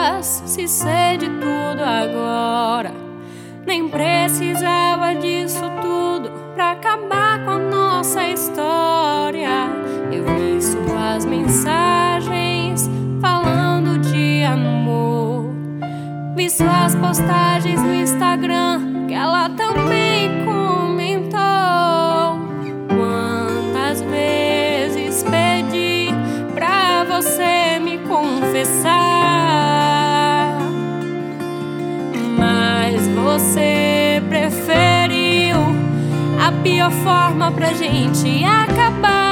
se sei de tudo agora. Nem precisava disso tudo pra acabar com a nossa história. Eu vi suas mensagens falando de amor. Vi suas postagens no Instagram que ela também comentou. Quantas vezes pedi pra você me confessar, mas você preferiu a pior forma pra gente acabar.